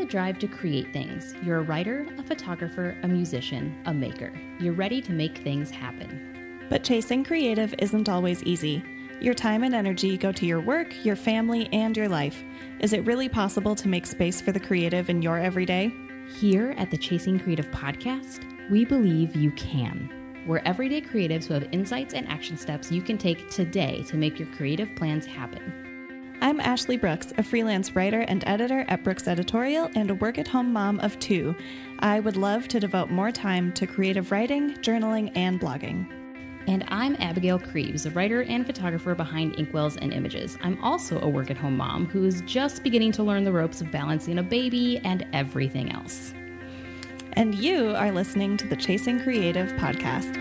the drive to create things. You're a writer, a photographer, a musician, a maker. You're ready to make things happen. But chasing creative isn't always easy. Your time and energy go to your work, your family, and your life. Is it really possible to make space for the creative in your everyday? Here at the Chasing Creative podcast, we believe you can. We're everyday creatives who have insights and action steps you can take today to make your creative plans happen. I'm Ashley Brooks, a freelance writer and editor at Brooks Editorial and a work-at-home mom of two. I would love to devote more time to creative writing, journaling, and blogging. And I'm Abigail Creeves, a writer and photographer behind Inkwells and Images. I'm also a work-at-home mom who is just beginning to learn the ropes of balancing a baby and everything else. And you are listening to the Chasing Creative podcast.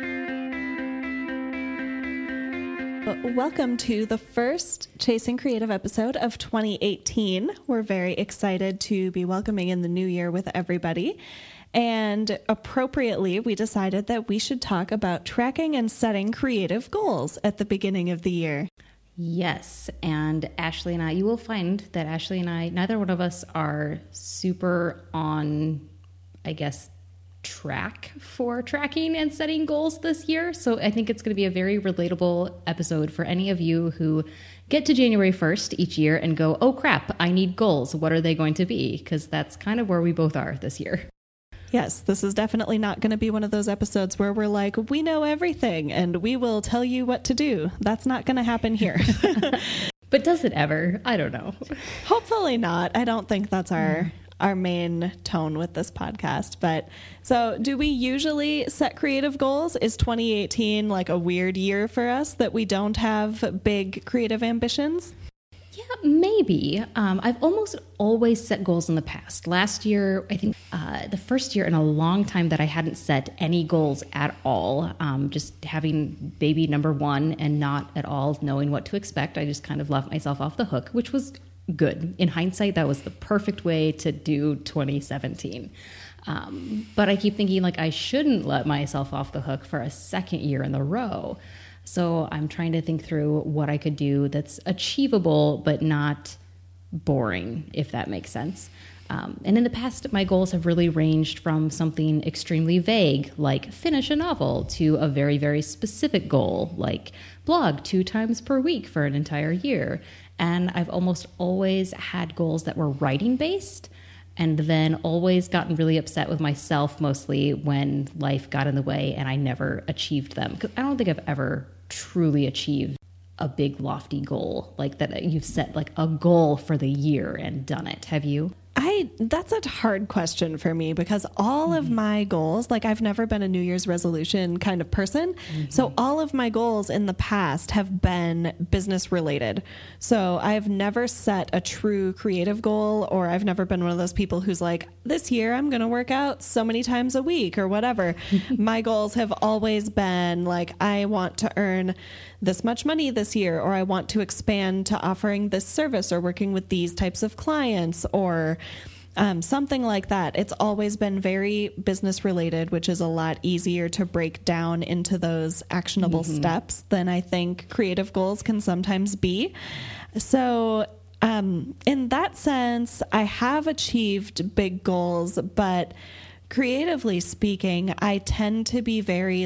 Welcome to the first Chasing Creative episode of 2018. We're very excited to be welcoming in the new year with everybody. And appropriately, we decided that we should talk about tracking and setting creative goals at the beginning of the year. Yes, and Ashley and I, you will find that Ashley and I, neither one of us are super on, track for tracking and setting goals this year. So I think it's going to be a very relatable episode for any of you who get to January 1st each year and go, oh crap, I need goals. What are they going to be? Because that's kind of where we both are this year. Yes, this is definitely not going to be one of those episodes where we're like, we know everything and we will tell you what to do. That's not going to happen here. But does it ever? I don't know. Hopefully not. I don't think that's our main tone with this podcast. But so do we usually set creative goals? Is 2018 like a weird year for us that we don't have big creative ambitions? Yeah, maybe. I've almost always set goals in the past. Last year, I think the first year in a long time that I hadn't set any goals at all, just having baby number one and not at all knowing what to expect. I just kind of left myself off the hook, which was good. In hindsight, that was the perfect way to do 2017. But I keep thinking like I shouldn't let myself off the hook for a second year in a row. So I'm trying to think through what I could do that's achievable, but not boring, if that makes sense. And in the past, my goals have really ranged from something extremely vague, like finish a novel, to a very, very specific goal, like blog 2 times per week for an entire year. And I've almost always had goals that were writing-based, and then always gotten really upset with myself mostly when life got in the way and I never achieved them. Because I don't think I've ever truly achieved a big lofty goal like that. You've set like a goal for the year and done it. Have you? That's a hard question for me because all of my goals, like I've never been a New Year's resolution kind of person. So all of my goals in the past have been business related. So I've never set a true creative goal, or I've never been one of those people who's like, this year I'm going to work out so many times a week or whatever. My goals have always been like, I want to earn this much money this year, or I want to expand to offering this service or working with these types of clients, or something like that. It's always been very business related, which is a lot easier to break down into those actionable steps than I think creative goals can sometimes be. So in that sense, I have achieved big goals, but creatively speaking, I tend to be very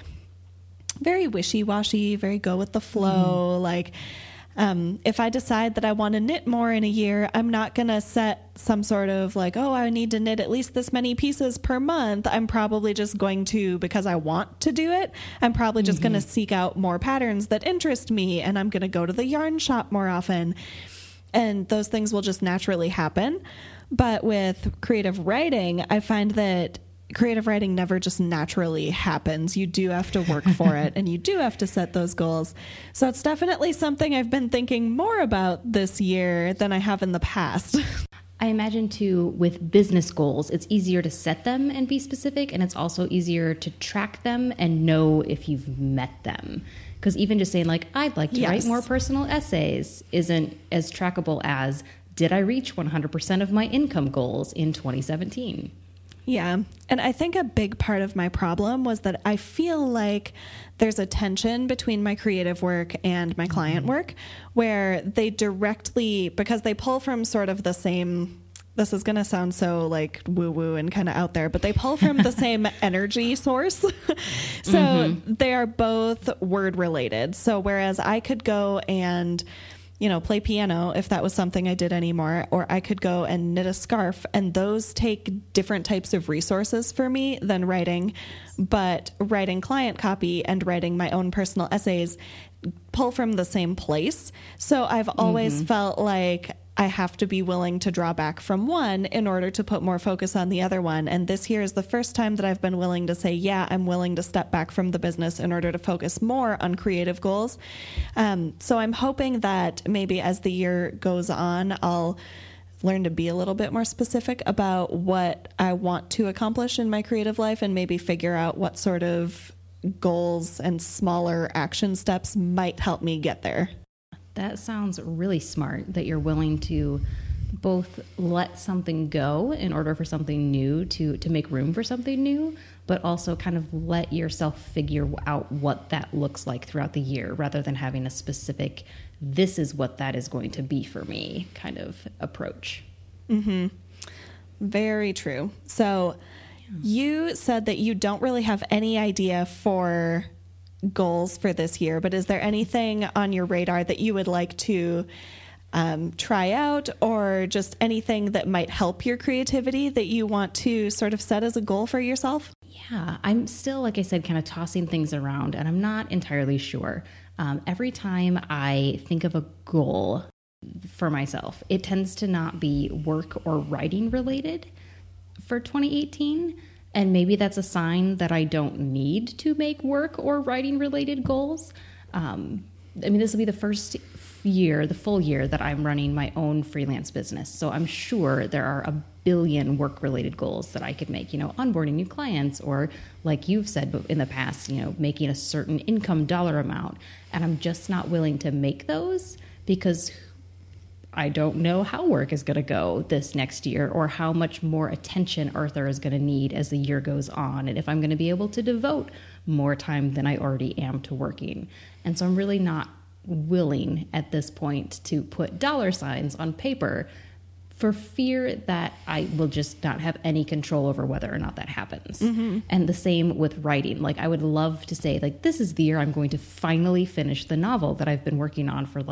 wishy-washy, very go with the flow. Like, if I decide that I want to knit more in a year, I'm not going to set some sort of like, oh, I need to knit at least this many pieces per month. I'm probably just going to, because I want to do it, I'm probably just going to seek out more patterns that interest me, and I'm going to go to the yarn shop more often. And those things will just naturally happen. But with creative writing, I find that creative writing never just naturally happens. You do have to work for it, and you do have to set those goals. So it's definitely something I've been thinking more about this year than I have in the past. I imagine too, with business goals, it's easier to set them and be specific, and it's also easier to track them and know if you've met them. Because even just saying like, I'd like to write more personal essays isn't as trackable as, did I reach 100% of my income goals in 2017? Yeah. And I think a big part of my problem was that I feel like there's a tension between my creative work and my client work where they directly, because they pull from sort of the same this is going to sound so like woo woo and kind of out there, but they pull from the same energy source. So they are both word related. So whereas I could go and, play piano if that was something I did anymore, or I could go and knit a scarf, and those take different types of resources for me than writing. But writing client copy and writing my own personal essays pull from the same place. So I've always felt like I have to be willing to draw back from one in order to put more focus on the other one. And this year is the first time that I've been willing to say, yeah, I'm willing to step back from the business in order to focus more on creative goals. So I'm hoping that maybe as the year goes on, I'll learn to be a little bit more specific about what I want to accomplish in my creative life, and maybe figure out what sort of goals and smaller action steps might help me get there. That sounds really smart, that you're willing to both let something go in order for something new to make room for something new, but also kind of let yourself figure out what that looks like throughout the year, rather than having a specific, this is what that is going to be for me kind of approach. Mm-hmm. Very true. So you said that you don't really have any idea for goals for this year, but is there anything on your radar that you would like to try out, or just anything that might help your creativity that you want to sort of set as a goal for yourself? Yeah, I'm still, like I said, kind of tossing things around, and I'm not entirely sure. Every time I think of a goal for myself, it tends to not be work or writing related for 2018. And maybe that's a sign that I don't need to make work or writing related goals. This will be the first year, the full year, that I'm running my own freelance business. So I'm sure there are a billion work related goals that I could make, onboarding new clients, or like you've said in the past, making a certain income dollar amount. And I'm just not willing to make those because I don't know how work is going to go this next year, or how much more attention Arthur is going to need as the year goes on, and if I'm going to be able to devote more time than I already am to working. And so I'm really not willing at this point to put dollar signs on paper, for fear that I will just not have any control over whether or not that happens. And the same with writing. Like, I would love to say, like, this is the year I'm going to finally finish the novel that I've been working on for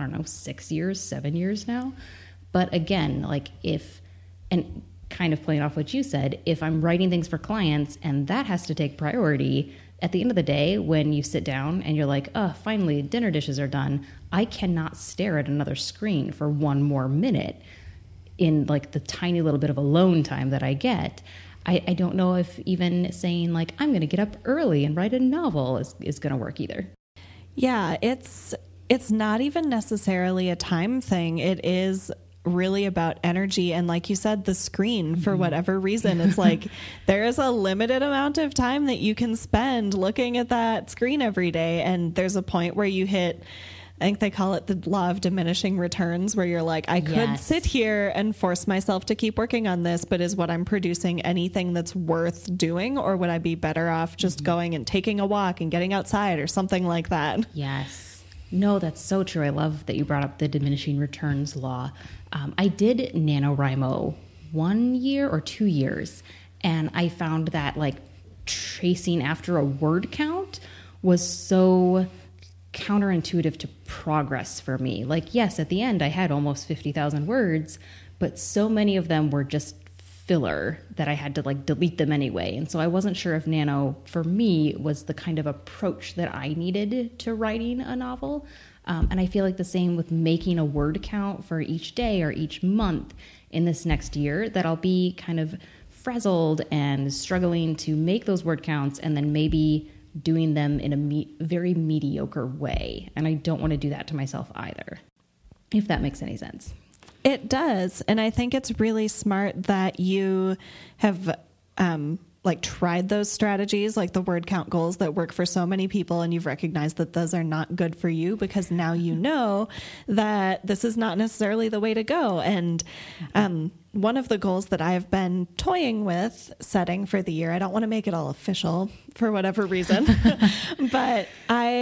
7 years now. But again, and kind of playing off what you said, if I'm writing things for clients and that has to take priority, at the end of the day, when you sit down and you're like, oh, finally dinner dishes are done, I cannot stare at another screen for one more minute in the tiny little bit of alone time that I get. I don't know if even saying I'm going to get up early and write a novel is going to work either. Yeah, it's not even necessarily a time thing. It is really about energy. And like you said, the screen, for whatever reason, it's there is a limited amount of time that you can spend looking at that screen every day. And there's a point where you hit, I think they call it the law of diminishing returns, where you're like, I could sit here and force myself to keep working on this, but is what I'm producing anything that's worth doing? Or would I be better off just going and taking a walk and getting outside or something like that? Yes. No, that's so true. I love that you brought up the diminishing returns law. I did NaNoWriMo 1 year or 2 years, and I found that tracing after a word count was so counterintuitive to progress for me. Yes, at the end I had almost 50,000 words, but so many of them were just filler that I had to delete them anyway. And so I wasn't sure if Nano for me was the kind of approach that I needed to writing a novel. And I feel the same with making a word count for each day or each month in this next year, that I'll be kind of frazzled and struggling to make those word counts, and then maybe doing them in a very mediocre way. And I don't want to do that to myself either, if that makes any sense. It does. And I think it's really smart that you have tried those strategies, like the word count goals that work for so many people, and you've recognized that those are not good for you, because now you know that this is not necessarily the way to go. And one of the goals that I've been toying with setting for the year, I don't want to make it all official for whatever reason, but I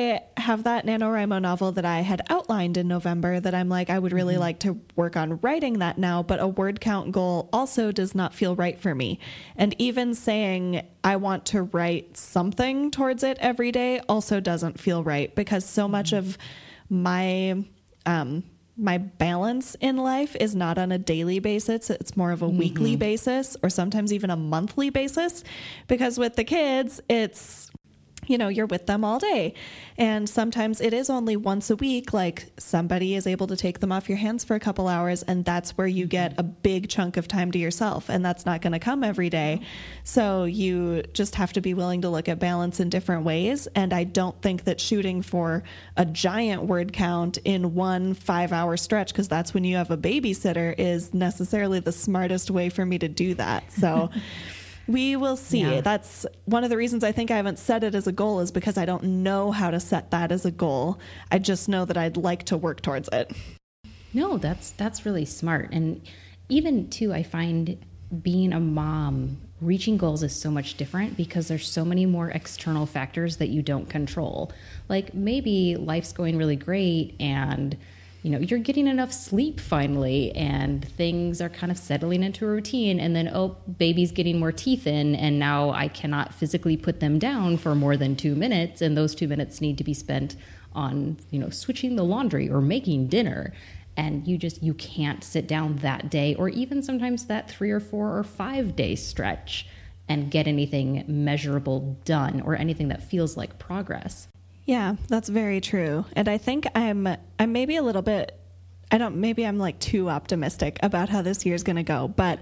have that NaNoWriMo novel that I had outlined in November that I'm like, I would really like to work on writing that now, but a word count goal also does not feel right for me. And even saying I want to write something towards it every day also doesn't feel right, because so much of my my balance in life is not on a daily basis. It's more of a weekly basis, or sometimes even a monthly basis, because with the kids, it's, you know, you're with them all day. And sometimes it is only once a week, like somebody is able to take them off your hands for a couple hours, and that's where you get a big chunk of time to yourself. And that's not going to come every day. So you just have to be willing to look at balance in different ways. And I don't think that shooting for a giant word count in 1 5-hour stretch, because that's when you have a babysitter, is necessarily the smartest way for me to do that. So we will see. Yeah. That's one of the reasons I think I haven't set it as a goal, is because I don't know how to set that as a goal. I just know that I'd like to work towards it. No, that's really smart. And even too, I find being a mom, reaching goals is so much different because there's so many more external factors that you don't control. Like maybe life's going really great and you know, you're getting enough sleep finally and things are kind of settling into a routine, and then, oh, baby's getting more teeth in and now I cannot physically put them down for more than 2 minutes, and those 2 minutes need to be spent on, you know, switching the laundry or making dinner. And you can't sit down that day, or even sometimes that 3 or 4 or 5 day stretch, and get anything measurable done or anything that feels like progress. Yeah, that's very true. And I think I'm maybe a little bit, maybe I'm like too optimistic about how this year's going to go, but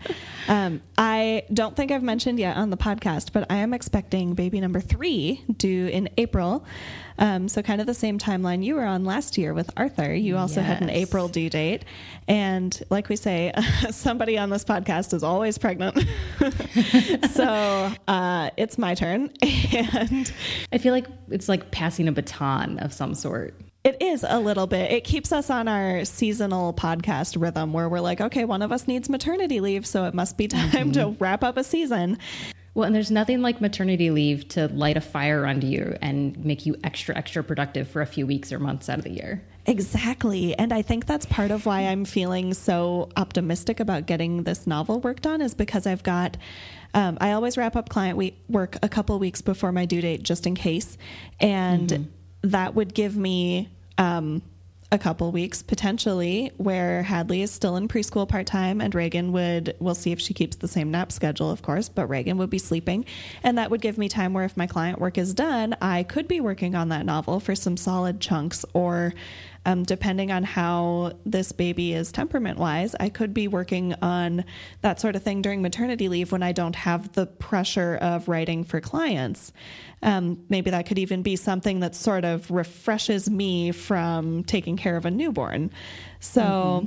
I don't think I've mentioned yet on the podcast, but I am expecting baby number 3 due in April. So kind of the same timeline you were on last year with Arthur. You also had an April due date. And like we say, somebody on this podcast is always pregnant. So it's my turn. And I feel like it's like passing a baton of some sort. It is a little bit. It keeps us on our seasonal podcast rhythm where we're like, okay, one of us needs maternity leave, so it must be time to wrap up a season. Well, and there's nothing like maternity leave to light a fire under you and make you extra productive for a few weeks or months out of the year. Exactly. And I think that's part of why I'm feeling so optimistic about getting this novel worked on, is because I've got, I always wrap up client work a couple weeks before my due date, just in case. And that would give me a couple weeks potentially where Hadley is still in preschool part-time, and Reagan we'll see if she keeps the same nap schedule, of course, but Reagan would be sleeping. And that would give me time where if my client work is done, I could be working on that novel for some solid chunks, or depending on how this baby is temperament-wise, I could be working on that sort of thing during maternity leave when I don't have the pressure of writing for clients. Maybe that could even be something that sort of refreshes me from taking care of a newborn. So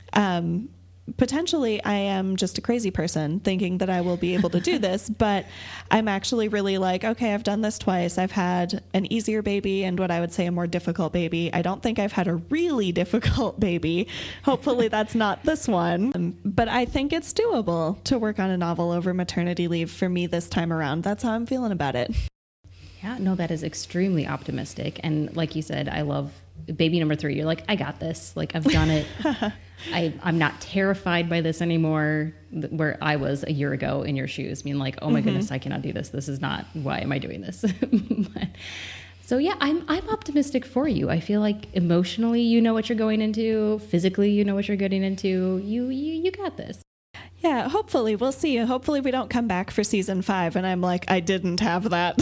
potentially I am just a crazy person thinking that I will be able to do this, but I'm actually really like, okay, I've done this twice. I've had an easier baby and what I would say a more difficult baby. I don't think I've had a really difficult baby. Hopefully that's not this one. But I think it's doable to work on a novel over maternity leave for me this time around. That's how I'm feeling about it. Yeah, no, that is extremely optimistic. And like you said, I love baby number 3. You're like, I got this. Like, I've done it. I'm not terrified by this anymore, where I was a year ago in your shoes, being like, oh my goodness, I cannot do this. This is not, why am I doing this? So yeah, I'm optimistic for you. I feel like emotionally, you know what you're going into. Physically, you know what you're getting into. You got this. Yeah, hopefully. We'll see. Hopefully we don't come back for season 5 and I'm like, I didn't have that.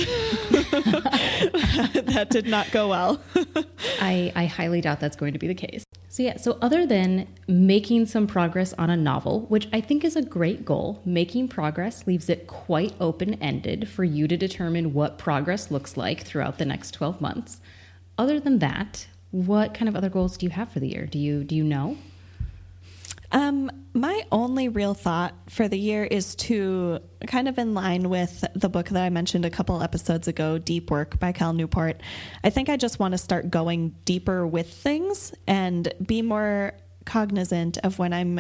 That did not go well. I highly doubt that's going to be the case. So yeah, so other than making some progress on a novel, which I think is a great goal, making progress leaves it quite open-ended for you to determine what progress looks like throughout the next 12 months. Other than that, what kind of other goals do you have for the year? Do you know? My only real thought for the year is to kind of in line with the book that I mentioned a couple episodes ago, Deep Work by Cal Newport. I think I just want to start going deeper with things and be more cognizant of when I'm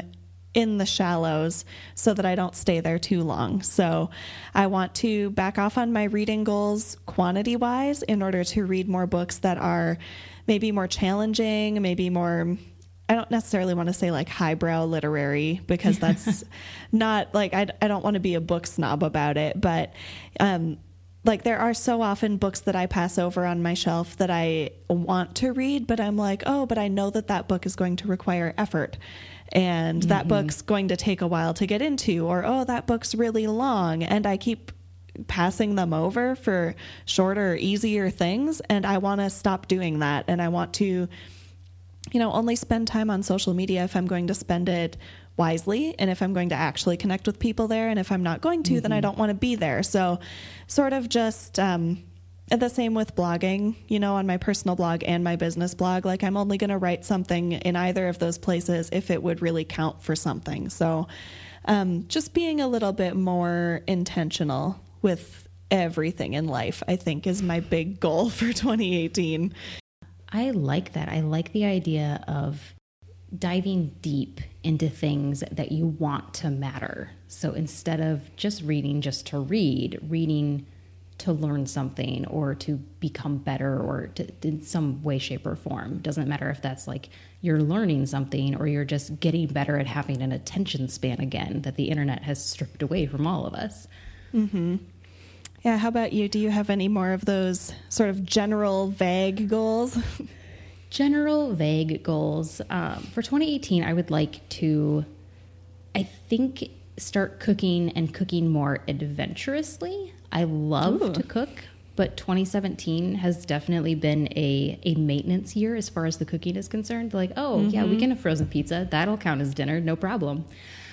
in the shallows so that I don't stay there too long. So I want to back off on my reading goals quantity wise in order to read more books that are maybe more challenging, maybe more, I don't necessarily want to say like highbrow literary, because that's not like, I don't want to be a book snob about it, but like there are so often books that I pass over on my shelf that I want to read, but I'm like, oh, but I know that that book is going to require effort. And that book's going to take a while to get into, or, oh, that book's really long. And I keep passing them over for shorter, easier things. And I want to stop doing that. And I want to, only spend time on social media if I'm going to spend it wisely, and if I'm going to actually connect with people there. And if I'm not going to, then I don't want to be there. So sort of just, the same with blogging, on my personal blog and my business blog. Like I'm only going to write something in either of those places if it would really count for something. So just being a little bit more intentional with everything in life, I think, is my big goal for 2018. I like that. I like the idea of diving deep into things that you want to matter. So instead of just reading just to reading to learn something or to become better or to, in some way, shape, or form. Doesn't matter if that's like you're learning something or you're just getting better at having an attention span again that the internet has stripped away from all of us. Mm-hmm. Yeah. How about you? Do you have any more of those sort of general vague goals? General vague goals. For 2018, I would like to, I think, start cooking and cooking more adventurously. I love to cook, but 2017 has definitely been a maintenance year as far as the cooking is concerned. Like, yeah, we can have frozen pizza. That'll count as dinner. No problem.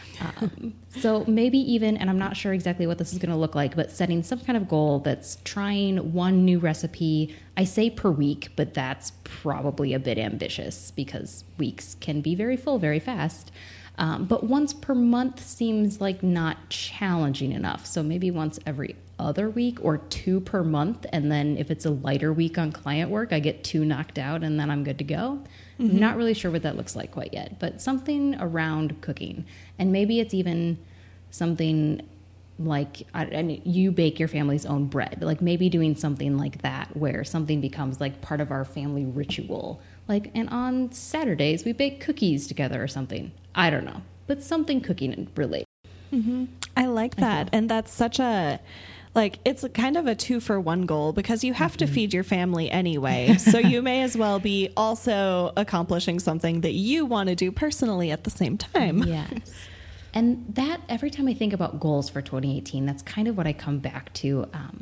So maybe even, and I'm not sure exactly what this is going to look like, but setting some kind of goal that's trying one new recipe. I say per week, but that's probably a bit ambitious because weeks can be very full very fast. But once per month seems like not challenging enough. So maybe once every other week or 2 per month. And then if it's a lighter week on client work, I get 2 knocked out and then I'm good to go. Mm-hmm. Not really sure what that looks like quite yet, but something around cooking. And maybe it's even something like you bake your family's own bread. Like maybe doing something like that where something becomes like part of our family ritual. Like, and on Saturdays we bake cookies together or something. I don't know, but something cooking related. Mm-hmm. I like that. And that's such a, like, it's kind of a 2-for-1 goal because you have to feed your family anyway. So you may as well be also accomplishing something that you want to do personally at the same time. Yes. And that, every time I think about goals for 2018, that's kind of what I come back to.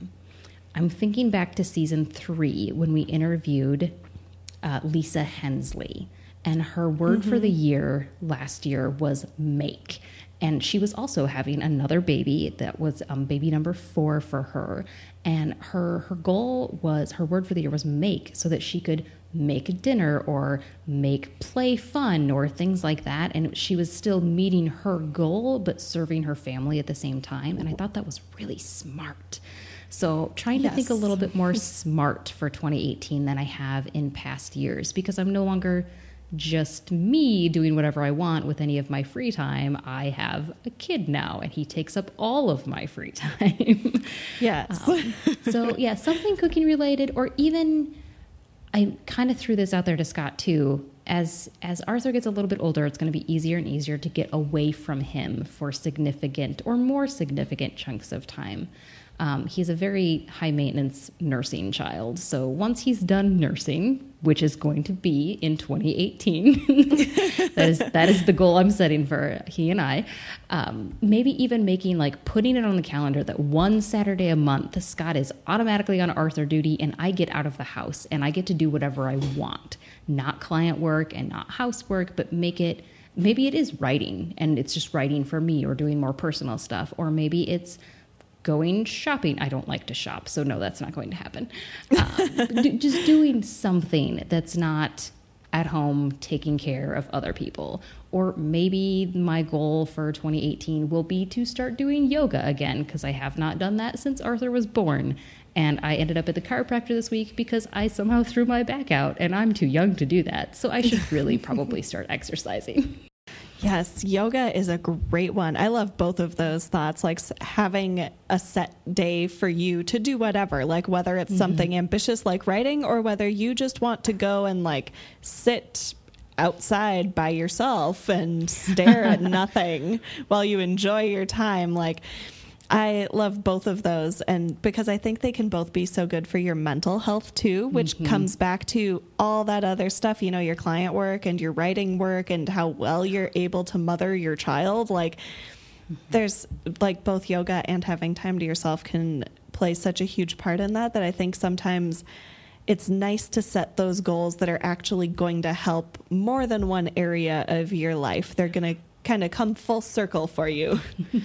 I'm thinking back to season 3 when we interviewed Lisa Hensley. And her word for the year last year was make. And she was also having another baby that was baby number 4 for her. And her goal was, her word for the year was make, so that she could make a dinner or make play fun or things like that. And she was still meeting her goal, but serving her family at the same time. And I thought that was really smart. So trying to think a little bit more smart for 2018 than I have in past years, because I'm no longer just me doing whatever I want with any of my free time. I have a kid now and he takes up all of my free time. Yes. So yeah, something cooking related, or even I kind of threw this out there to Scott too. As Arthur gets a little bit older, it's going to be easier and easier to get away from him for significant or more significant chunks of time. He's a very high maintenance nursing child. So once he's done nursing, which is going to be in 2018, that is the goal I'm setting for he and I, maybe even putting it on the calendar that one Saturday a month, Scott is automatically on Arthur duty and I get out of the house and I get to do whatever I want, not client work and not housework, but maybe it is writing and it's just writing for me or doing more personal stuff, or maybe it's going shopping. I don't like to shop, so no, that's not going to happen. Just doing something that's not at home taking care of other people. Or maybe my goal for 2018 will be to start doing yoga again, because I have not done that since Arthur was born. And I ended up at the chiropractor this week because I somehow threw my back out, and I'm too young to do that. So I should really probably start exercising. Yes, yoga is a great one. I love both of those thoughts, like having a set day for you to do whatever, like whether it's something ambitious like writing or whether you just want to go and like sit outside by yourself and stare at nothing while you enjoy your time. Like, I love both of those, and because I think they can both be so good for your mental health too, which comes back to all that other stuff, you know, your client work and your writing work and how well you're able to mother your child. Like, there's like both yoga and having time to yourself can play such a huge part in that I think sometimes it's nice to set those goals that are actually going to help more than one area of your life. They're going to kind of come full circle for you.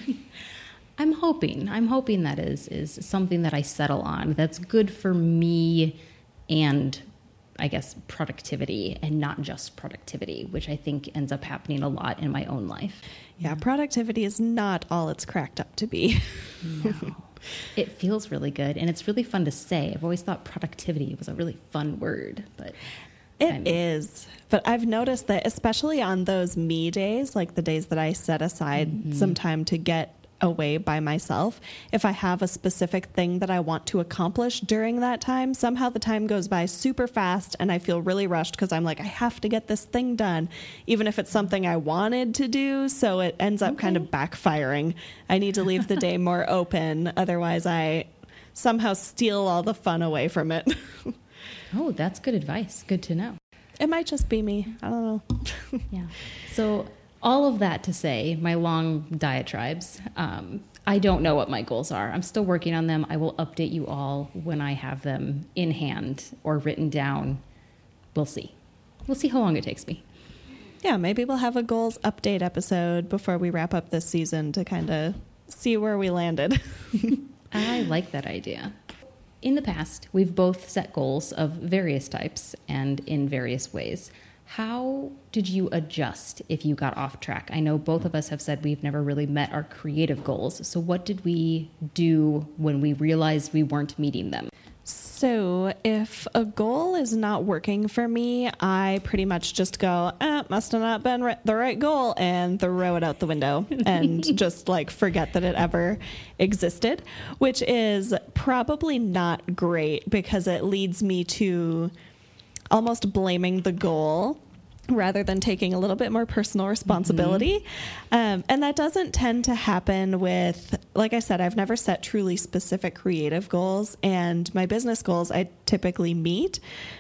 I'm hoping that is something that I settle on that's good for me and I guess productivity, and not just productivity, which I think ends up happening a lot in my own life. Yeah, productivity is not all it's cracked up to be. No. It feels really good, and it's really fun to say. I've always thought productivity was a really fun word, but it is. But I've noticed that especially on those me days, like the days that I set aside some time to get away by myself, if I have a specific thing that I want to accomplish during that time, somehow the time goes by super fast and I feel really rushed because I'm like, I have to get this thing done, even if it's something I wanted to do. So it ends up kind of backfiring. I need to leave the day more open. Otherwise, I somehow steal all the fun away from it. Oh, that's good advice. Good to know. It might just be me. I don't know. Yeah. So all of that to say, my long diatribes, I don't know what my goals are. I'm still working on them. I will update you all when I have them in hand or written down. We'll see. We'll see how long it takes me. Yeah, maybe we'll have a goals update episode before we wrap up this season to kind of see where we landed. I like that idea. In the past, we've both set goals of various types and in various ways. How did you adjust if you got off track? I know both of us have said we've never really met our creative goals. So what did we do when we realized we weren't meeting them? So if a goal is not working for me, I pretty much just go, must have not been the right goal, and throw it out the window and just like forget that it ever existed, which is probably not great because it leads me to almost blaming the goal rather than taking a little bit more personal responsibility. And that doesn't tend to happen with, like I said, I've never set truly specific creative goals, and my business goals I typically meet.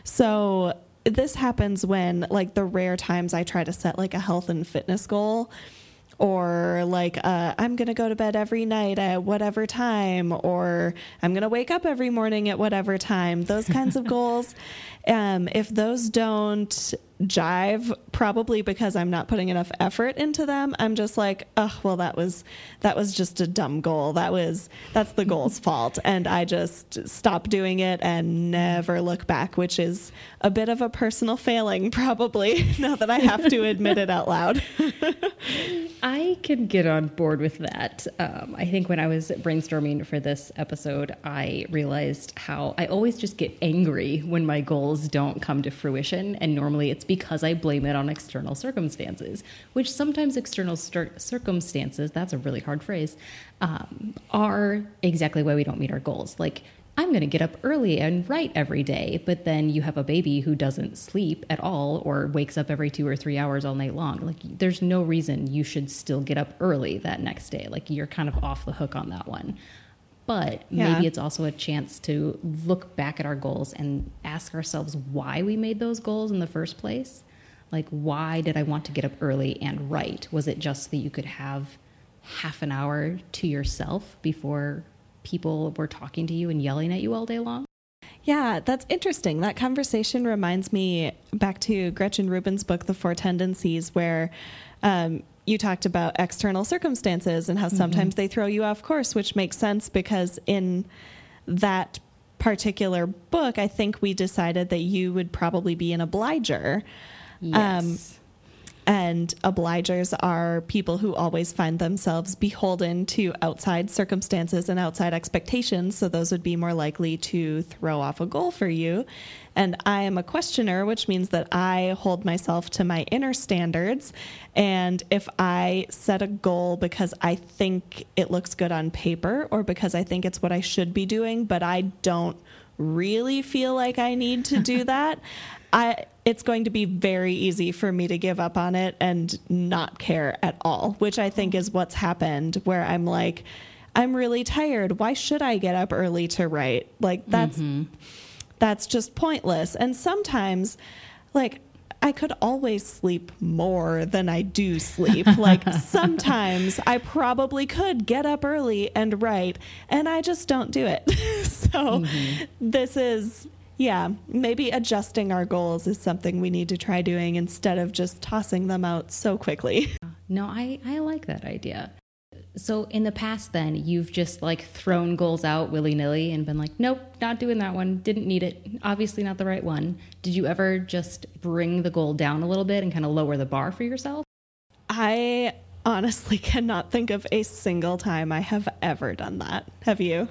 So this happens when, like, the rare times I try to set like a health and fitness goal, or like I'm going to go to bed every night at whatever time, or I'm going to wake up every morning at whatever time, those kinds of goals. If those don't jive, probably because I'm not putting enough effort into them, I'm just like, oh, well, that was just a dumb goal. That's the goal's fault. And I just stop doing it and never look back, which is a bit of a personal failing, probably, now that I have to admit it out loud. I can get on board with that. I think when I was brainstorming for this episode, I realized how I always just get angry when my goals don't come to fruition. And normally it's because I blame it on external circumstances, which sometimes external circumstances, that's a really hard phrase, are exactly why we don't meet our goals. Like, I'm going to get up early and write every day, but then you have a baby who doesn't sleep at all or wakes up every 2 or 3 hours all night long. Like, there's no reason you should still get up early that next day. Like, you're kind of off the hook on that one. But maybe it's also a chance to look back at our goals and ask ourselves why we made those goals in the first place. Like, why did I want to get up early and write? Was it just that you could have half an hour to yourself before people were talking to you and yelling at you all day long? Yeah, that's interesting. That conversation reminds me back to Gretchen Rubin's book, The Four Tendencies, where you talked about external circumstances and how sometimes they throw you off course, which makes sense because in that particular book, I think we decided that you would probably be an obliger. Yes. And obligers are people who always find themselves beholden to outside circumstances and outside expectations. So those would be more likely to throw off a goal for you. And I am a questioner, which means that I hold myself to my inner standards. And if I set a goal because I think it looks good on paper or because I think it's what I should be doing, but I don't really feel like I need to do that, it's going to be very easy for me to give up on it and not care at all, which I think is what's happened, where I'm like, I'm really tired. Why should I get up early to write? Like, that's just pointless. And sometimes, like, I could always sleep more than I do sleep. Like, sometimes I probably could get up early and write, and I just don't do it. So this is... yeah, maybe adjusting our goals is something we need to try doing instead of just tossing them out so quickly. No, I like that idea. So in the past then, you've just like thrown goals out willy-nilly and been like, nope, not doing that one. Didn't need it. Obviously not the right one. Did you ever just bring the goal down a little bit and kind of lower the bar for yourself? I honestly cannot think of a single time I have ever done that. Have you?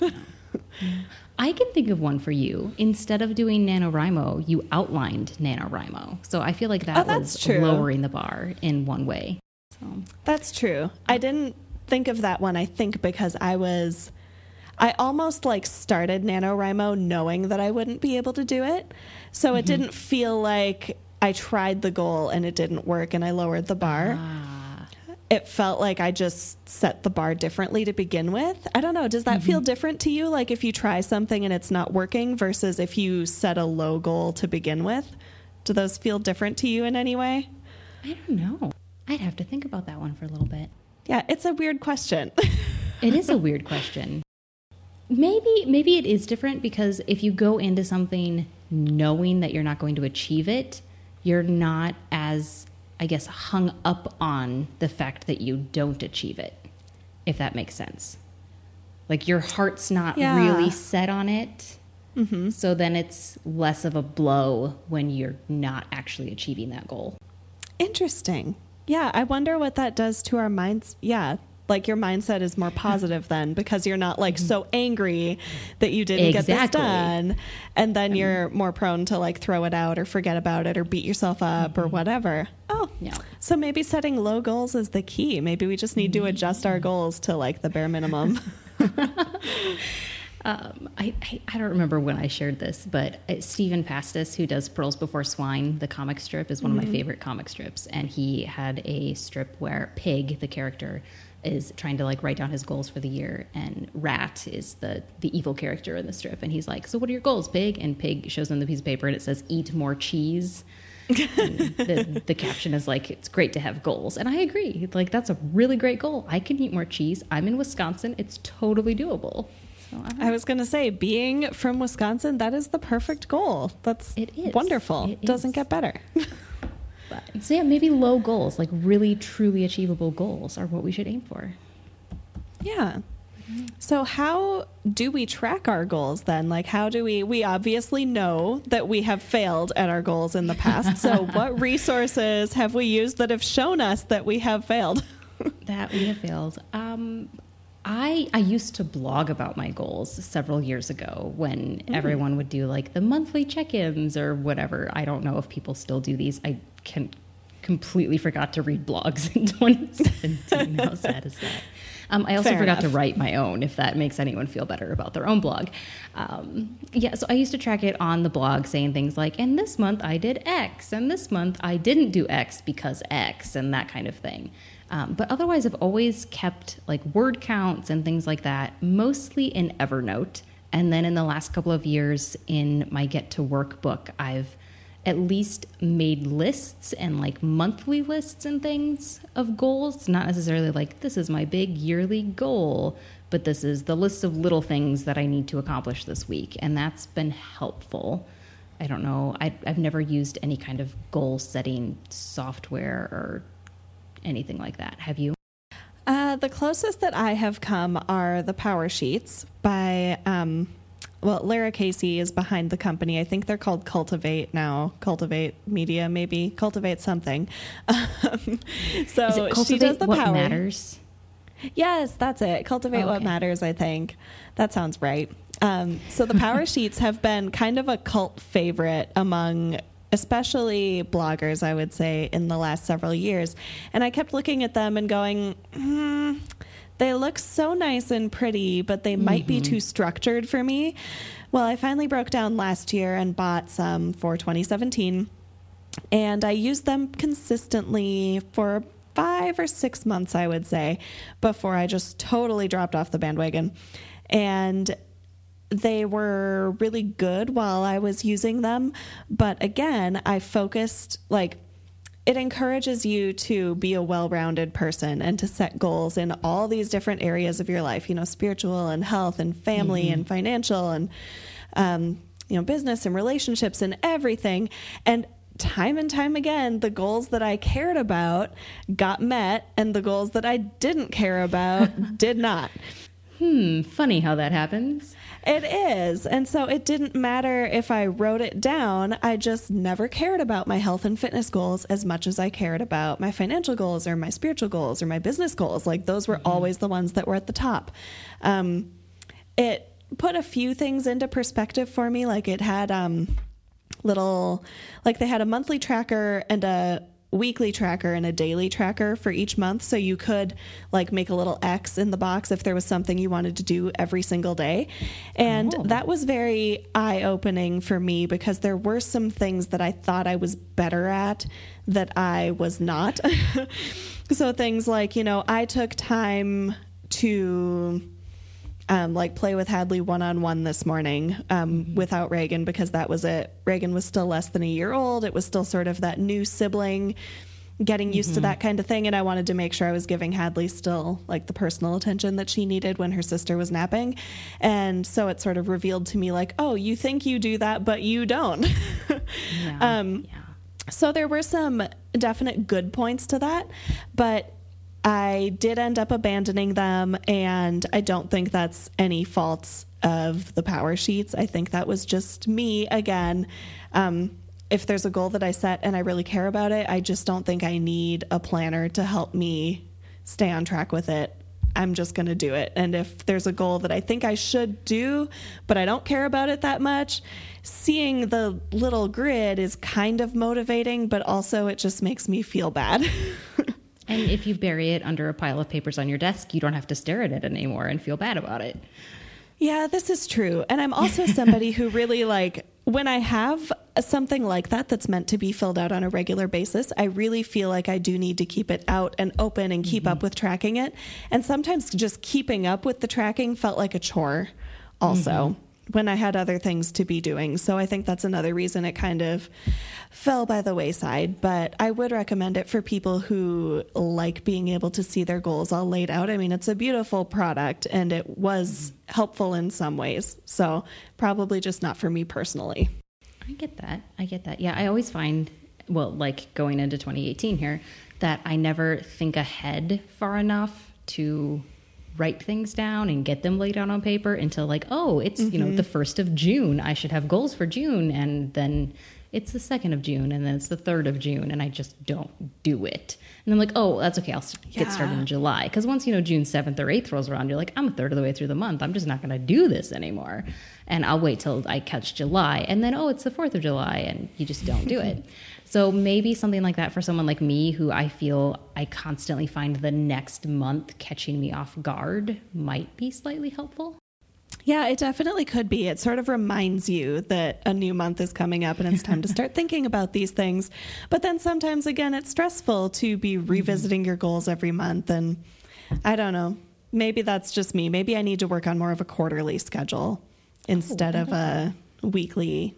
I can think of one for you. Instead of doing NaNoWriMo, you outlined NaNoWriMo. So I feel like that was true. Lowering the bar in one way. So that's true. I didn't think of that one, I think, because I almost like started NaNoWriMo knowing that I wouldn't be able to do it. So it didn't feel like I tried the goal and it didn't work and I lowered the bar. It felt like I just set the bar differently to begin with. I don't know. Does that feel different to you? Like if you try something and it's not working versus if you set a low goal to begin with? Do those feel different to you in any way? I don't know. I'd have to think about that one for a little bit. Yeah, it's a weird question. It is a weird question. Maybe it is different because if you go into something knowing that you're not going to achieve it, you're not as, I guess, hung up on the fact that you don't achieve it, if that makes sense. Like your heart's not really set on it. So then it's less of a blow when you're not actually achieving that goal. Interesting. Yeah, I wonder what that does to our minds. Yeah, like your mindset is more positive then because you're not like so angry that you didn't get this done. And then you're more prone to like throw it out or forget about it or beat yourself up or whatever. Oh, yeah. So maybe setting low goals is the key. Maybe we just need to adjust our goals to like the bare minimum. I don't remember when I shared this, but Stephen Pastis, who does Pearls Before Swine, the comic strip, is one of my favorite comic strips. And he had a strip where Pig, the character, is trying to like write down his goals for the year, and Rat is the evil character in the strip. And he's like, so what are your goals, Pig? And Pig shows him the piece of paper and it says, eat more cheese. The caption is like, it's great to have goals. And I agree. Like, that's a really great goal. I can eat more cheese. I'm in Wisconsin. It's totally doable. So I was going to say, being from Wisconsin, that is the perfect goal. It is wonderful. It doesn't get better. So yeah, maybe low goals, like really truly achievable goals, are what we should aim for. Yeah. So how do we track our goals then? Like, how do we obviously know that we have failed at our goals in the past. So what resources have we used that have shown us that we have failed? That we have failed. I used to blog about my goals several years ago when everyone would do like the monthly check-ins or whatever. I don't know if people still do these. I completely forgot to read blogs in 2017. How sad is that? I also forgot to write my own, if that makes anyone feel better about their own blog. So I used to track it on the blog saying things like, and this month I did X, and this month I didn't do X because X, and that kind of thing. But otherwise, I've always kept like word counts and things like that, mostly in Evernote. And then in the last couple of years in my Get to Work book, I've at least made lists and like monthly lists and things of goals. Not necessarily like, this is my big yearly goal, but this is the list of little things that I need to accomplish this week. And that's been helpful. I don't know. I've never used any kind of goal setting software or anything like that. Have you? The closest that I have come are the Power Sheets by Lara Casey is behind the company. I think they're called Cultivate now. Cultivate Media, maybe. Cultivate something. So Is it Cultivate she does the What power. Matters? Yes, that's it. Cultivate What Matters, I think. That sounds right. So the Power Sheets have been kind of a cult favorite among especially bloggers, I would say, in the last several years. And I kept looking at them and going, they look so nice and pretty, but they might be too structured for me. Well, I finally broke down last year and bought some for 2017. And I used them consistently for 5 or 6 months, I would say, before I just totally dropped off the bandwagon. And they were really good while I was using them. But again, I focused, like, it encourages you to be a well-rounded person and to set goals in all these different areas of your life, you know, spiritual and health and family and financial and, you know, business and relationships and everything. And time again, the goals that I cared about got met and the goals that I didn't care about did not. Funny how that happens. It is. And so it didn't matter if I wrote it down. I just never cared about my health and fitness goals as much as I cared about my financial goals or my spiritual goals or my business goals. Like those were always the ones that were at the top. It put a few things into perspective for me. Like it had they had a monthly tracker and a weekly tracker and a daily tracker for each month. So you could like make a little X in the box if there was something you wanted to do every single day. And that was very eye-opening for me because there were some things that I thought I was better at that I was not. So things like, you know, I took time to like play with Hadley one-on-one this morning without Reagan because that was it. Reagan was still less than a year old. It was still sort of that new sibling getting used to that kind of thing. And I wanted to make sure I was giving Hadley still like the personal attention that she needed when her sister was napping. And so it sort of revealed to me like, oh, you think you do that, but you don't. So there were some definite good points to that, but I did end up abandoning them, and I don't think that's any fault of the Power Sheets. I think that was just me again. If there's a goal that I set and I really care about it, I just don't think I need a planner to help me stay on track with it. I'm just going to do it. And if there's a goal that I think I should do, but I don't care about it that much, seeing the little grid is kind of motivating, but also it just makes me feel bad. And if you bury it under a pile of papers on your desk, you don't have to stare at it anymore and feel bad about it. Yeah, this is true. And I'm also somebody who really like, when I have something like that that's meant to be filled out on a regular basis, I really feel like I do need to keep it out and open and keep up with tracking it. And sometimes just keeping up with the tracking felt like a chore also. When I had other things to be doing. So I think that's another reason it kind of fell by the wayside. But I would recommend it for people who like being able to see their goals all laid out. I mean, it's a beautiful product and it was helpful in some ways. So probably just not for me personally. I get that. Yeah, I always find, well, like going into 2018 here, that I never think ahead far enough to write things down and get them laid out on paper until like, oh, it's, you know, the 1st of June. I should have goals for June. And then it's the 2nd of June and then it's the 3rd of June and I just don't do it. And I'm like, oh, that's okay. I'll get started in July. Because once, you know, June 7th or 8th rolls around, you're like, I'm a third of the way through the month. I'm just not going to do this anymore. And I'll wait till I catch July. And then, oh, it's the 4th of July and you just don't do it. So maybe something like that for someone like me who I feel I constantly find the next month catching me off guard might be slightly helpful. Yeah, it definitely could be. It sort of reminds you that a new month is coming up and it's time to start thinking about these things. But then sometimes, again, it's stressful to be revisiting your goals every month. And I don't know, maybe that's just me. Maybe I need to work on more of a quarterly schedule instead of a monthly.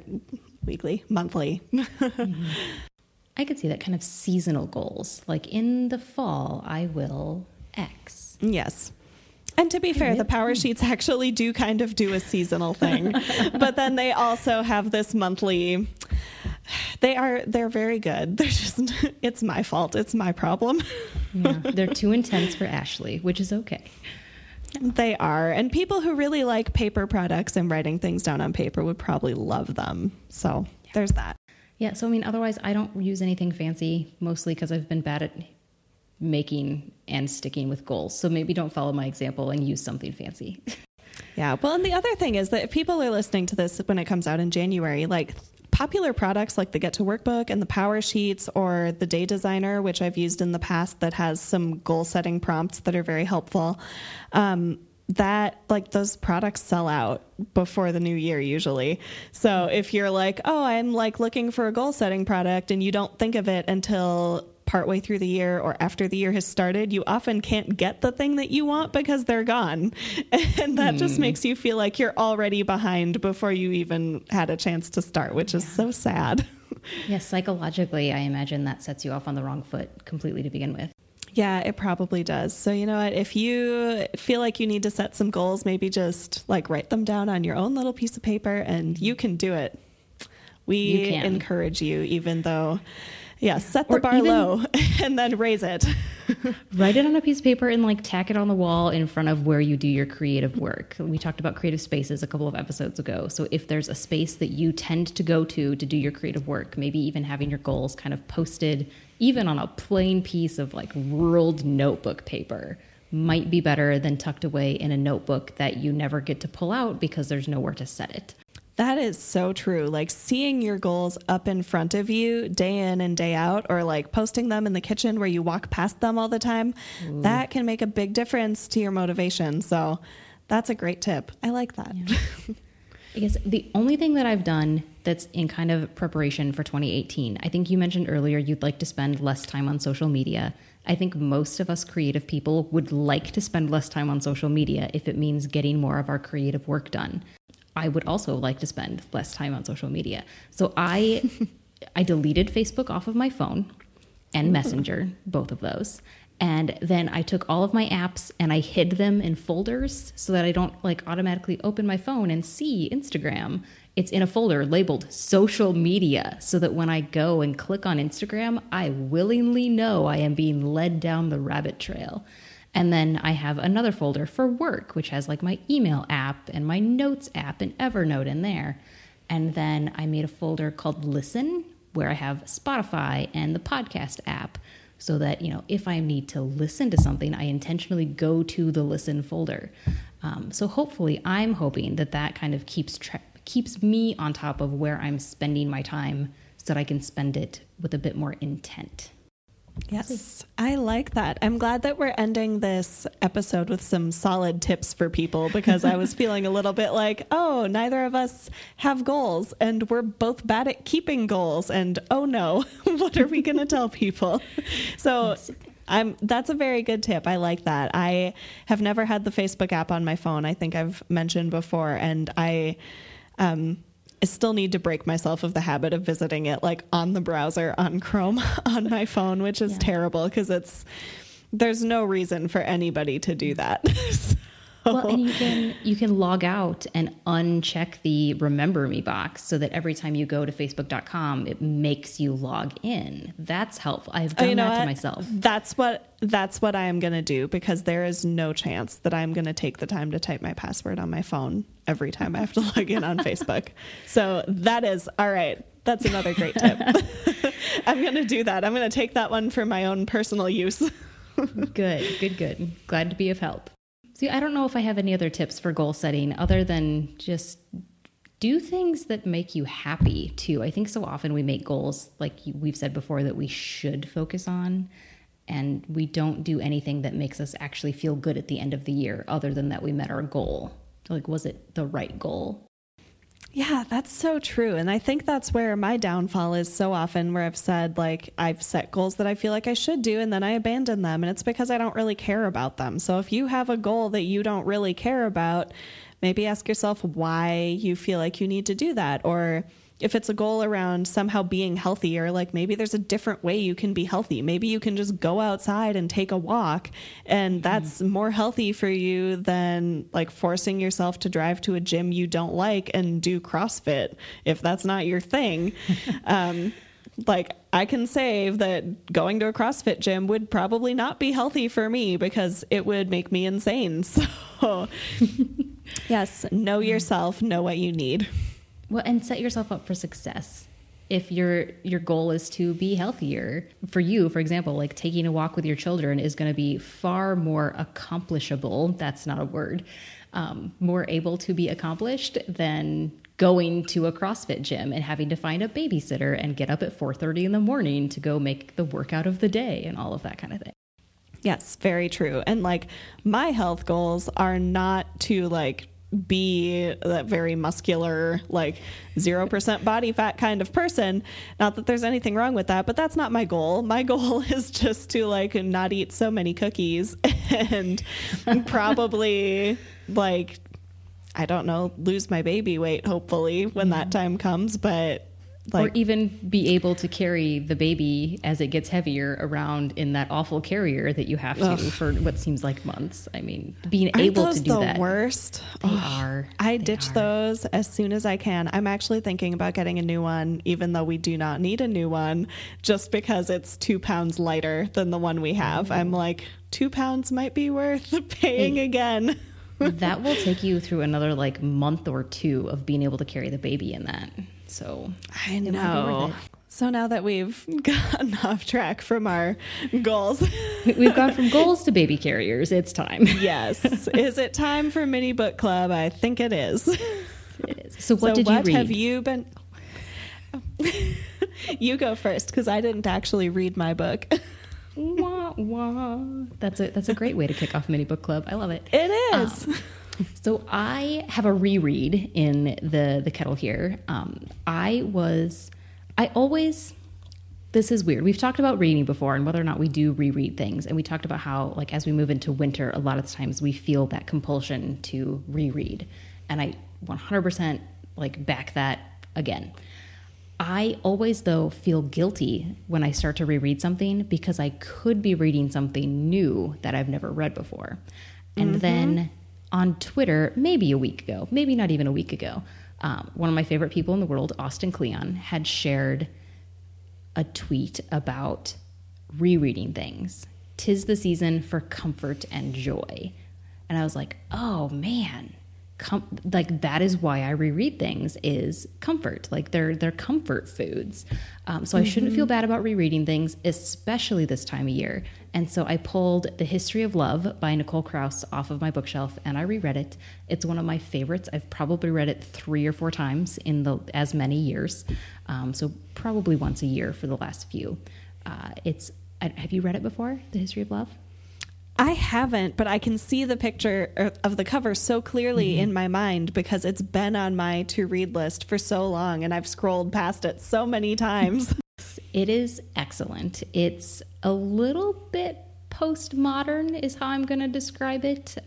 I could see that kind of seasonal goals. Like in the fall, I will X. Yes. And to be fair, the Power Sheets actually do kind of do a seasonal thing, but then they also have this monthly. They're very good. They're just, it's my fault. It's my problem. Yeah, they're too intense for Ashley, which is okay. They are. And people who really like paper products and writing things down on paper would probably love them. So there's that. Yeah. So, I mean, otherwise, I don't use anything fancy, mostly because I've been bad at making and sticking with goals. So maybe don't follow my example and use something fancy. Yeah. Well, and the other thing is that if people are listening to this when it comes out in January, like popular products like the Get to Workbook and the Power Sheets or the Day Designer, which I've used in the past that has some goal setting prompts that are very helpful, that like those products sell out before the new year usually. So if you're like, oh, I'm like looking for a goal setting product and you don't think of it until partway through the year or after the year has started, you often can't get the thing that you want because they're gone. And that just makes you feel like you're already behind before you even had a chance to start, which is so sad. Yes, psychologically, I imagine that sets you off on the wrong foot completely to begin with. Yeah, it probably does. So you know what, if you feel like you need to set some goals, maybe just like write them down on your own little piece of paper and you can do it. We encourage you, even though, yeah, set the bar low and then raise it. Write it on a piece of paper and like tack it on the wall in front of where you do your creative work. We talked about creative spaces a couple of episodes ago. So if there's a space that you tend to go to do your creative work, maybe even having your goals kind of posted even on a plain piece of like ruled notebook paper might be better than tucked away in a notebook that you never get to pull out because there's nowhere to set it. That is so true. Like seeing your goals up in front of you day in and day out, or like posting them in the kitchen where you walk past them all the time, that can make a big difference to your motivation. So that's a great tip. I like that. Yeah. I guess the only thing that I've done that's in kind of preparation for 2018, I think you mentioned earlier you'd like to spend less time on social media. I think most of us creative people would like to spend less time on social media if it means getting more of our creative work done. I would also like to spend less time on social media. So I deleted Facebook off of my phone and Messenger, both of those. And then I took all of my apps and I hid them in folders so that I don't like automatically open my phone and see Instagram. It's in a folder labeled social media so that when I go and click on Instagram, I willingly know I am being led down the rabbit trail. And then I have another folder for work, which has like my email app and my notes app and Evernote in there. And then I made a folder called Listen, where I have Spotify and the podcast app so that, you know, if I need to listen to something, I intentionally go to the Listen folder. So hopefully I'm hoping that that kind of keeps me on top of where I'm spending my time so that I can spend it with a bit more intent. Yes, I like that. I'm glad that we're ending this episode with some solid tips for people because I was feeling a little bit like, oh, neither of us have goals and we're both bad at keeping goals. And oh no, what are we going to tell people? So that's a very good tip. I like that. I have never had the Facebook app on my phone. I think I've mentioned before, and I still need to break myself of the habit of visiting it like on the browser on Chrome on my phone, which is terrible because there's no reason for anybody to do that. Well, and you can log out and uncheck the remember me box so that every time you go to facebook.com, it makes you log in. That's helpful. I've done that to myself. That's what I am going to do because there is no chance that I'm going to take the time to type my password on my phone every time I have to log in on Facebook. So that is all right. That's another great tip. I'm going to do that. I'm going to take that one for my own personal use. Good. Glad to be of help. See, I don't know if I have any other tips for goal setting other than just do things that make you happy too. I think so often we make goals, like we've said before, that we should focus on, and we don't do anything that makes us actually feel good at the end of the year other than that we met our goal. Like, was it the right goal? Yeah, that's so true. And I think that's where my downfall is so often, where I've said, like, I've set goals that I feel like I should do, and then I abandon them. And it's because I don't really care about them. So if you have a goal that you don't really care about, maybe ask yourself why you feel like you need to do that. Or if it's a goal around somehow being healthier, like maybe there's a different way you can be healthy. Maybe you can just go outside and take a walk, and that's more healthy for you than like forcing yourself to drive to a gym you don't like and do CrossFit if that's not your thing. Like I can say that going to a CrossFit gym would probably not be healthy for me because it would make me insane. So yes, know yourself, know what you need. Well, and set yourself up for success. If your goal is to be healthier, for you, for example, like taking a walk with your children is going to be far more accomplishable. That's not a word. More able to be accomplished than going to a CrossFit gym and having to find a babysitter and get up at 4:30 in the morning to go make the workout of the day and all of that kind of thing. Yes, very true. And like my health goals are not to like be that very muscular, like 0% body fat kind of person. Not that there's anything wrong with that, but that's not my goal. My goal is just to like not eat so many cookies and probably like, I don't know, lose my baby weight, hopefully, when that time comes. But like, or even be able to carry the baby as it gets heavier around in that awful carrier that you have to for what seems like months. I mean, being able to do that. The worst. They are. I ditch those as soon as I can. I'm actually thinking about getting a new one, even though we do not need a new one, just because it's 2 pounds lighter than the one we have. I'm like, 2 pounds might be worth paying again. That will take you through another like month or two of being able to carry the baby in that. So I know. So now that we've gotten off track from our goals, we've gone from goals to baby carriers. It's time. Yes. Is it time for mini book club? I think it is. It is. So what did you read? Have you been? You go first because I didn't actually read my book. Wah, wah. That's a great way to kick off mini book club. I love it. It is. So I have a reread in the kettle here. This is weird. We've talked about reading before and whether or not we do reread things. And we talked about how, like, as we move into winter, a lot of times we feel that compulsion to reread. And I 100% like back that again. I always, though, feel guilty when I start to reread something because I could be reading something new that I've never read before. And then on Twitter, maybe a week ago, maybe not even a week ago, one of my favorite people in the world, Austin Kleon, had shared a tweet about rereading things. 'Tis the season for comfort and joy. And I was like, oh man, like that is why I reread things, is comfort. Like they're comfort foods. So I shouldn't feel bad about rereading things, especially this time of year. And so I pulled The History of Love by Nicole Krauss off of my bookshelf and I reread it. It's one of my favorites. I've probably read it 3 or 4 times in as many years. So probably once a year for the last few. Have you read it before, The History of Love? I haven't, but I can see the picture of the cover so clearly in my mind because it's been on my to-read list for so long and I've scrolled past it so many times. It is excellent. It's a little bit postmodern is how I'm going to describe it.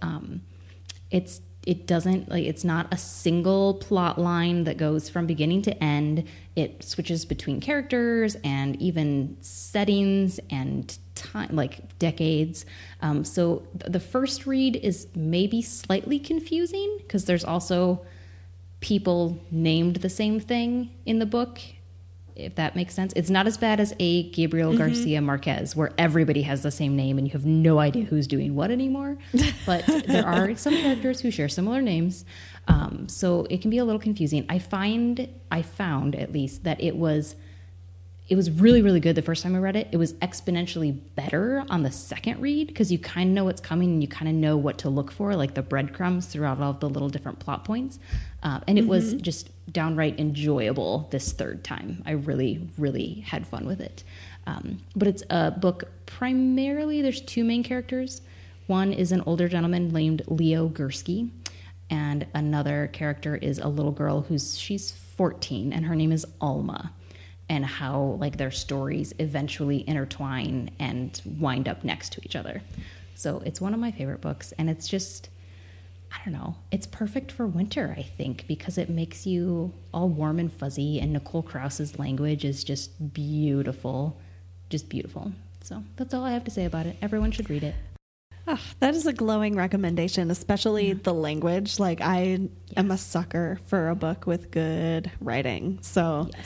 It's not a single plot line that goes from beginning to end. It switches between characters and even settings and time, like decades. So the first read is maybe slightly confusing because there's also people named the same thing in the book, if that makes sense. It's not as bad as a Gabriel Garcia Marquez, where everybody has the same name and you have no idea who's doing what anymore. But there are some characters who share similar names. So it can be a little confusing. I found at least that it was really, really good the first time I read it. It was exponentially better on the second read because you kind of know what's coming and you kind of know what to look for, like the breadcrumbs throughout all the little different plot points. And it was just downright enjoyable this third time. I really, really had fun with it. But it's a book primarily, there's 2 main characters. One is an older gentleman named Leo Gursky, and another character is a little girl she's 14 and her name is Alma. And how like their stories eventually intertwine and wind up next to each other. So it's one of my favorite books, and it's just, I don't know, it's perfect for winter, I think, because it makes you all warm and fuzzy, and Nicole Krauss's language is just beautiful, So that's all I have to say about it. Everyone should read it. Oh, that is a glowing recommendation, especially the language. Like I am a sucker for a book with good writing. So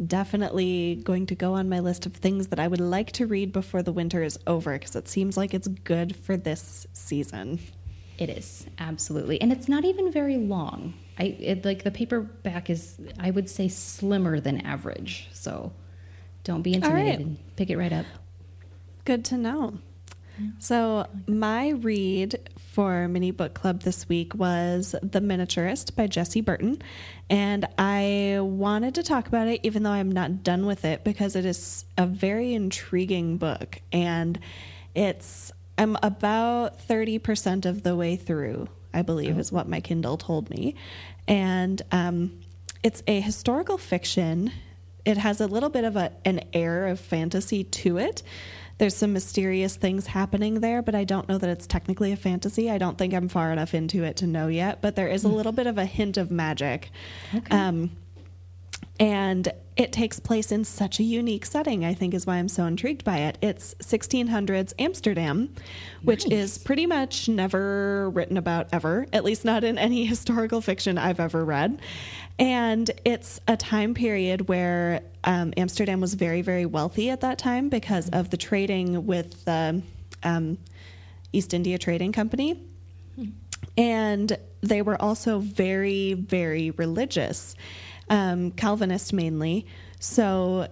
definitely going to go on my list of things that I would like to read before the winter is over, because it seems like it's good for this season. It is, absolutely. And it's not even very long. Like the paperback is, I would say, slimmer than average. So don't be intimidated. Right. Pick it right up. Good to know. So my read for Mini Book Club this week was The Miniaturist by Jessie Burton. And I wanted to talk about it even though I'm not done with it, because it is a very intriguing book. And I'm about 30% of the way through, I believe, is what my Kindle told me. And it's a historical fiction. It has a little bit of an air of fantasy to it. There's some mysterious things happening there, but I don't know that it's technically a fantasy. I don't think I'm far enough into it to know yet, but there is a little bit of a hint of magic. Okay. And it takes place in such a unique setting, I think is why I'm so intrigued by it. It's 1600s Amsterdam, which is pretty much never written about ever, at least not in any historical fiction I've ever read. And it's a time period where Amsterdam was very, very wealthy at that time because of the trading with the East India Trading Company. And they were also very, very religious. Calvinist mainly. So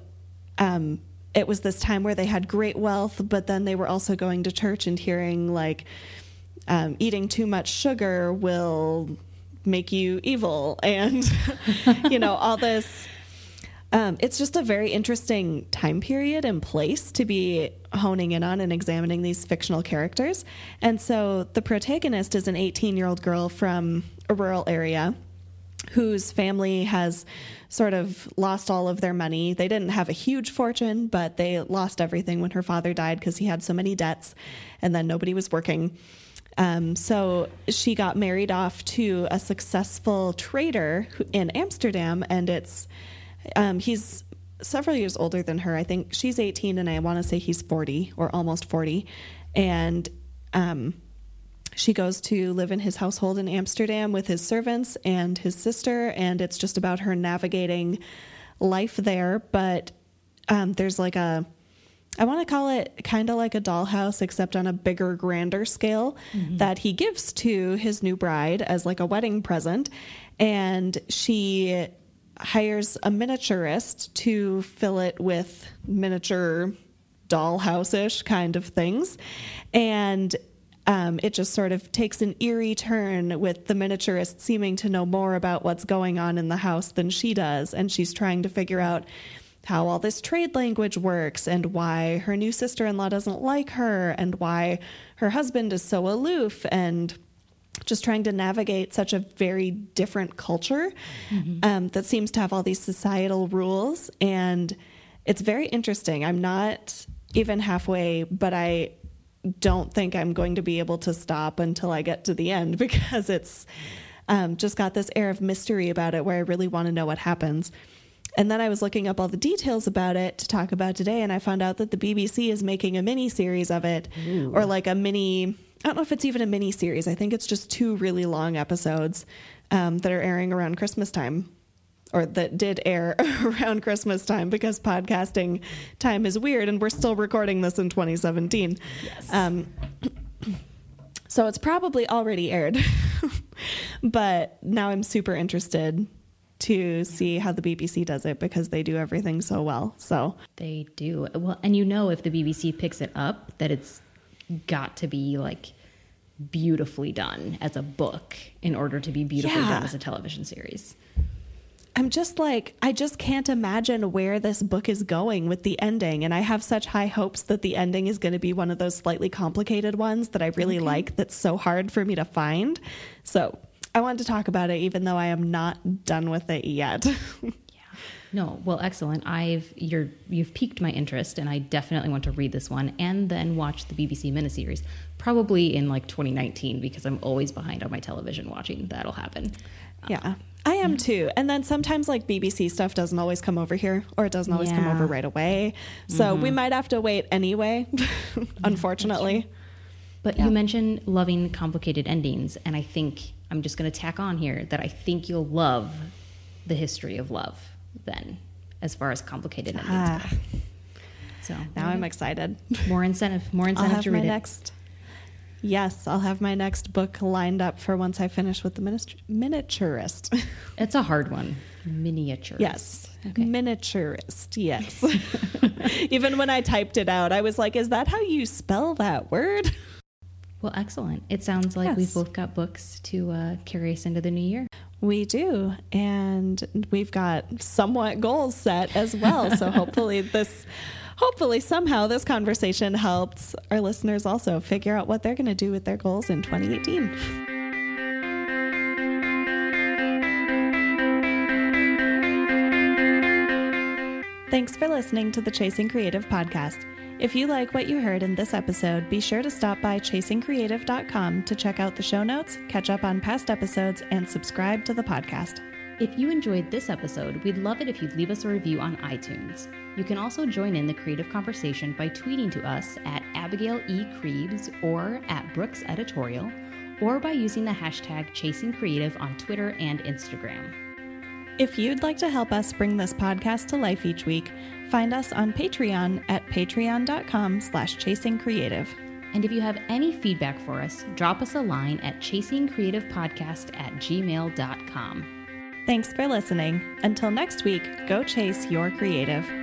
it was this time where they had great wealth, but then they were also going to church and hearing like eating too much sugar will make you evil and, all this. It's just a very interesting time period and place to be honing in on and examining these fictional characters. And so the protagonist is an 18-year-old girl from a rural area whose family has sort of lost all of their money. They didn't have a huge fortune, but they lost everything when her father died because he had so many debts, and then nobody was working. So she got married off to a successful trader in Amsterdam, and he's several years older than her. I think she's 18, and I want to say he's 40 or almost 40. And she goes to live in his household in Amsterdam with his servants and his sister, and it's just about her navigating life there. But there's like I want to call it kind of like a dollhouse, except on a bigger, grander scale that he gives to his new bride as like a wedding present. And she hires a miniaturist to fill it with miniature dollhouse-ish kind of things. And it just sort of takes an eerie turn with the miniaturist seeming to know more about what's going on in the house than she does. And she's trying to figure out how all this trade language works and why her new sister-in-law doesn't like her and why her husband is so aloof, and just trying to navigate such a very different culture that seems to have all these societal rules. And it's very interesting. I'm not even halfway, but I don't think I'm going to be able to stop until I get to the end, because it's just got this air of mystery about it where I really want to know what happens. And then I was looking up all the details about it to talk about today, and I found out that the BBC is making a mini series of it. Ooh. Or like a mini, I don't know if it's even a mini series. I think it's just 2 really long episodes that are airing around Christmas time, or that did air around Christmas time, because podcasting time is weird and we're still recording this in 2017. Yes. So it's probably already aired, but now I'm super interested to see how the BBC does it, because they do everything so well. So they do. Well, and if the BBC picks it up, that it's got to be like beautifully done as a book in order to be beautifully done as a television series. I'm just like, I just can't imagine where this book is going with the ending. And I have such high hopes that the ending is going to be one of those slightly complicated ones that I really like, that's so hard for me to find. So I wanted to talk about it, even though I am not done with it yet. No, well, excellent. You've piqued my interest, and I definitely want to read this one and then watch the BBC miniseries, probably in like 2019, because I'm always behind on my television watching. That'll happen. Yeah, I am too. And then sometimes like BBC stuff doesn't always come over here, or it doesn't always come over right away. So we might have to wait anyway, unfortunately. But you mentioned loving complicated endings, and I think I'm just going to tack on here that I think you'll love The History of Love then. as far as complicated endings go. So now I'm excited. More incentive I'll have to read it. Yes, I'll have my next book lined up for once I finish with the miniaturist. It's a hard one. Miniaturist. Yes. Okay. Miniaturist, yes. Even when I typed it out, I was like, is that how you spell that word? Well, excellent. It sounds like we've both got books to carry us into the new year. We do. And we've got somewhat goals set as well. So hopefully somehow this conversation helps our listeners also figure out what they're going to do with their goals in 2018. Thanks for listening to the Chasing Creative podcast. If you like what you heard in this episode, be sure to stop by chasingcreative.com to check out the show notes, catch up on past episodes, and subscribe to the podcast. If you enjoyed this episode, we'd love it if you'd leave us a review on iTunes. You can also join in the creative conversation by tweeting to us at Abigail E. Creebs or at Brooks Editorial, or by using the hashtag Chasing Creative on Twitter and Instagram. If you'd like to help us bring this podcast to life each week, find us on Patreon at patreon.com/chasingcreative. And if you have any feedback for us, drop us a line at chasingcreativepodcast@gmail.com. Thanks for listening. Until next week, go chase your creative.